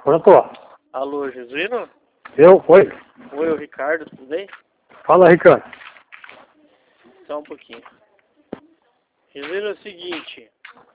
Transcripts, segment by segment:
Pronto. Alô, Jesuíno? Oi. Oi, o Ricardo, tudo bem? Fala, Ricardo. Só um pouquinho. Jesuíno, é o seguinte.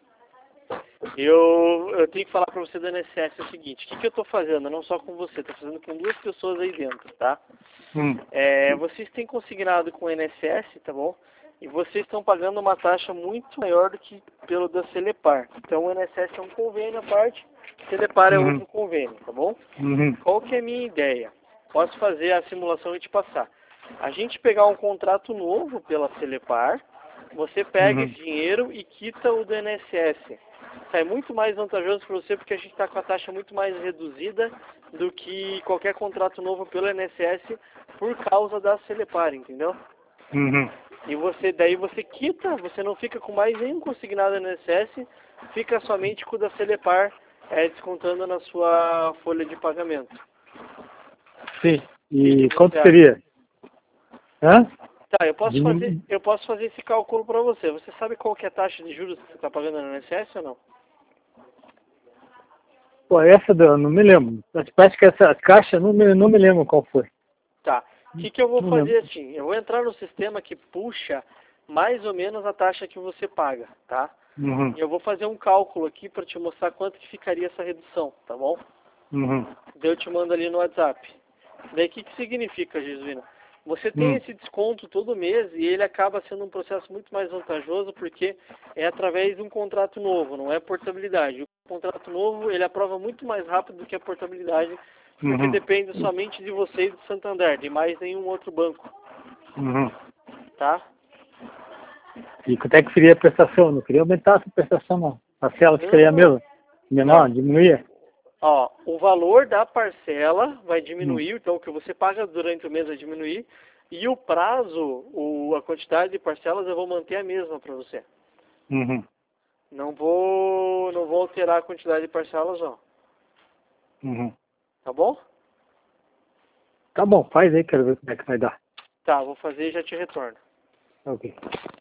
Eu tenho que falar pra você do INSS o seguinte. O que eu tô fazendo? Não só com você, tô fazendo com 2 pessoas aí dentro, tá? Vocês têm consignado com o INSS, tá bom? E vocês estão pagando uma taxa muito maior do que pelo da Celepar. Então o INSS é um convênio à parte, Celepar é outro convênio, tá bom? Qual que é a minha ideia? Posso fazer a simulação e te passar. A gente pegar um contrato novo pela Celepar, você pega esse dinheiro e quita o do INSS. Sai muito mais vantajoso para você porque a gente está com a taxa muito mais reduzida do que qualquer contrato novo pelo INSS por causa da Celepar, entendeu? E daí você quita, você não fica com mais nenhum consignado no INSS, fica somente com o da Celepar descontando na sua folha de pagamento. Sim. E que quanto você seria? Hã? Tá, eu posso fazer esse cálculo para você. Você sabe qual que é a taxa de juros que você está pagando no INSS ou não? Pô, eu não me lembro. Parece que essa caixa, não me lembro qual foi. Tá. O que eu vou Não fazer lembro. assim? Eu vou entrar no sistema que puxa mais ou menos a taxa que você paga, tá? E eu vou fazer um cálculo aqui para te mostrar quanto que ficaria essa redução, tá bom? Daí eu te mando ali no WhatsApp. Daí o que significa, Jesuíno? Você tem esse desconto todo mês e ele acaba sendo um processo muito mais vantajoso porque é através de um contrato novo, não é portabilidade. O contrato novo, ele aprova muito mais rápido do que a portabilidade, porque depende somente de você e do Santander, de mais nenhum outro banco. Tá? E quanto é que seria a prestação? Não queria aumentar essa prestação, não. A parcela ficaria a mesma? Menor? Diminuía? Ó, o valor da parcela vai diminuir, então o que você paga durante o mês vai diminuir, e o prazo, a quantidade de parcelas eu vou manter a mesma para você. Não vou alterar a quantidade de parcelas, não. Tá bom? Tá bom, faz aí, quero ver como é que vai dar. Tá, vou fazer e já te retorno. Ok.